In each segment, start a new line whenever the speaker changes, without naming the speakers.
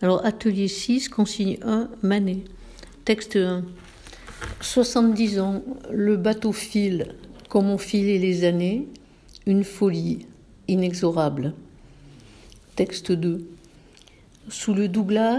Alors, atelier 6, consigne 1, Manet. Texte 1. 70 ans, le bateau file, comme ont filé les années, une folie inexorable. Texte 2. Sous le Douglas,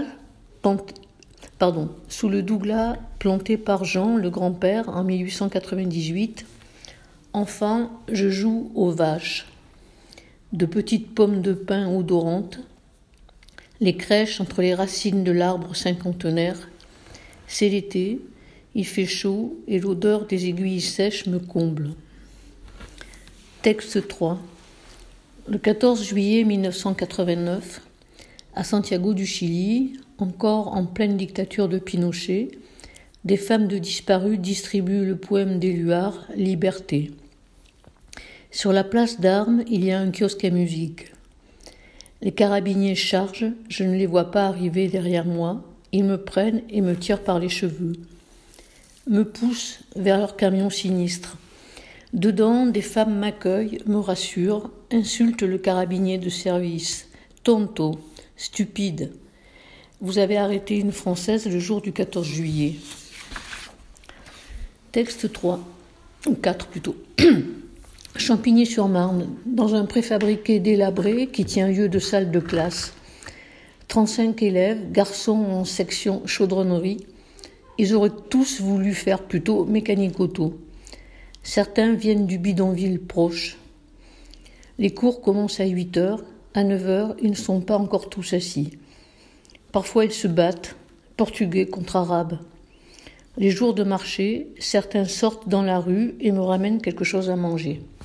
planté par Jean, le grand-père, en 1898, enfant, je joue aux vaches. De petites pommes de pin odorantes, les crèches entre les racines de l'arbre cinquantenaire. C'est l'été, il fait chaud et l'odeur des aiguilles sèches me comble. Texte 3. Le 14 juillet 1989, à Santiago du Chili, encore en pleine dictature de Pinochet, des femmes de disparus distribuent le poème d'Éluard, Liberté. Sur la place d'Armes, il y a un kiosque à musique. Les carabiniers chargent, je ne les vois pas arriver derrière moi, ils me prennent et me tirent par les cheveux. Me poussent vers leur camion sinistre. Dedans, des femmes m'accueillent, me rassurent, insultent le carabinier de service. Tonto, stupide. Vous avez arrêté une Française le jour du 14 juillet. Texte 3, ou 4 plutôt. Champigny-sur-Marne, dans un préfabriqué délabré qui tient lieu de salle de classe. 35 élèves, garçons en section chaudronnerie. Ils auraient tous voulu faire plutôt mécanique auto. Certains viennent du bidonville proche. Les cours commencent à 8h. À 9h, ils ne sont pas encore tous assis. Parfois, ils se battent, portugais contre arabes. Les jours de marché, certains sortent dans la rue et me ramènent quelque chose à manger.